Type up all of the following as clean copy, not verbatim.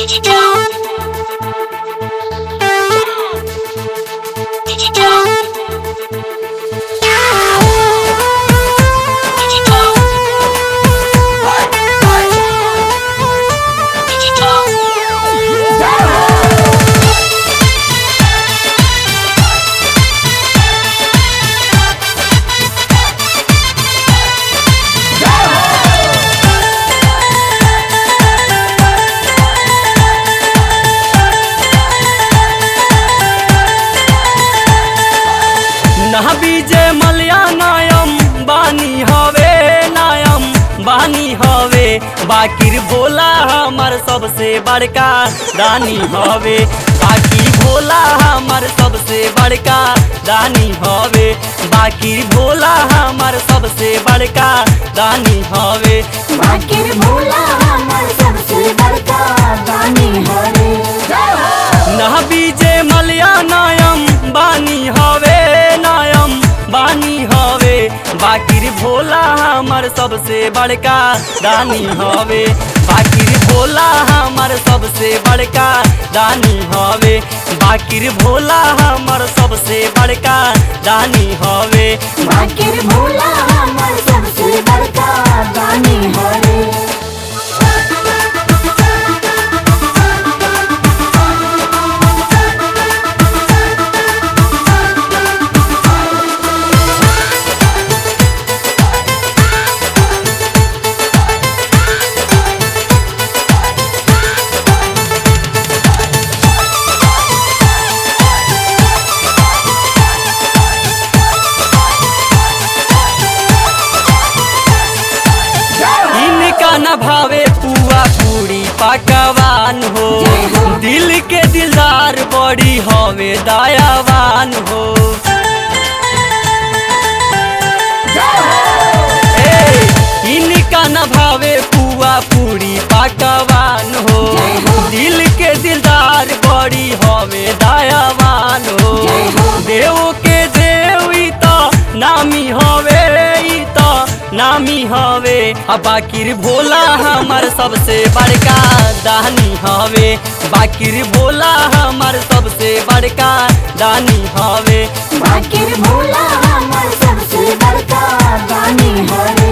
बीजे मलिया नायम बानी हवे बाकिर भोला हमार सबसे बड़का दानी हवे। बाकी भोला हमार सबसे बड़का दानी हवे। बाकिर भोला हमार सबसे बड़का दानी हवे। बाकिर भोला हमार सबसे बड़का दानी हवे। ना बीजे मलिया नायम बानी हवे बाकिर भोला हमार सबसे बड़का दानी हवे। बाकिर भोला हमार सबसे बड़का दानी हवे। बाकिर भोला हमार सबसे बड़का दानी हवे। बाकिर भोला हमार सबसे बड़का दानी हवे। न भावे पुआ पूरी पकवान हो। दिल के दिलदार बड़ी हवे दयावान हो। इनका न भावे पुआ पूरी पकवान हो। दिल के दिलदार बड़ी हवे दयावान हो। देव के देव तो नामी हवे नामी हवे। बाकिर भोला हमार सबसे बड़का दानी हवे। बाकिर भोला हमार सबसे बड़का दानी हवे। बाकिर भोला हमार सबसे बड़का दानी हवे।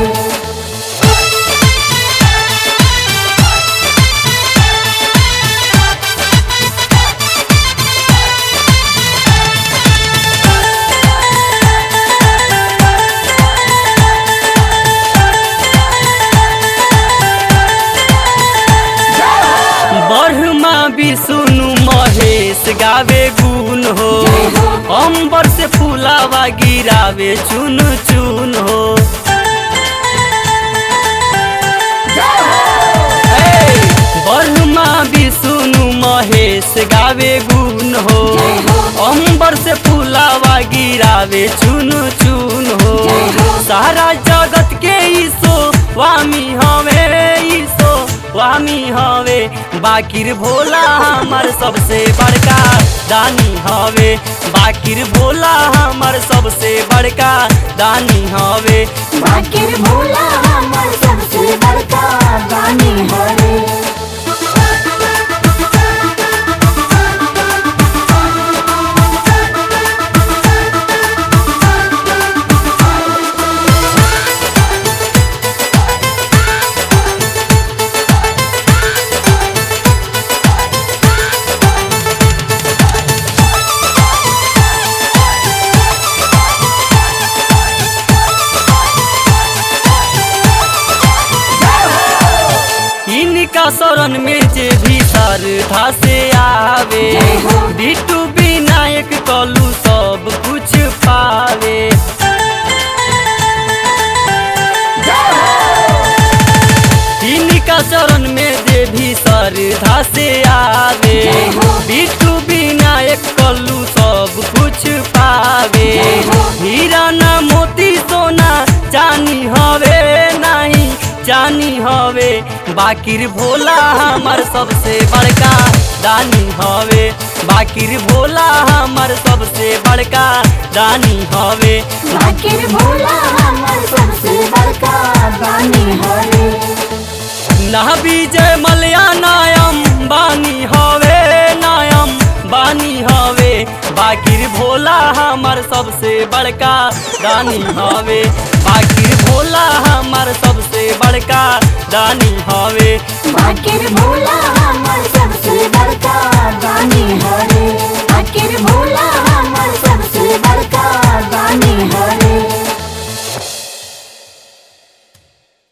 ब्रह्मा विष्णु महेश गावे गुण हो। अंबर से फूलावा गिरावे चुन चुन हो। ब्रह्मा विष्णु महेश गावे गुण हो। अंबर से फूलावा गिरावे चुन चुन हो। सारा जगत के ईसो स्वामी हवे। बाकिर भोला हमार सबसे बड़का दानी हवे। बाकिर भोला हमार सबसे बड़का दानी हवे। बाकिर भोला हमार सबसे बड़का दानी हवे। इनका शरण में जे भी श्रद्धा से आवे। बिट्टू विनायक कलू सब कुछ पावे। इनका शरण में जे भी श्रद्धा से आवे। बिट्टू विनायक कलू सब कुछ पावे। हीरा ना मोती सोना चानी हवे नहीं जानी हवे। बाकिर भोला हमार सबसे बड़का दानी हवे। बाकिर भोला हमार सबसे बड़का दानी हवे। बाकिर भोला हमार सबसे बड़का दानी हवे। ना विजय मल्या नायम बानी हवे नायम बानी हवे बाकिर भोला हमार सबसे बड़का दानी हवे बाकिर भोला हमार सबसे बड़का दानी हवे बाकिर भोला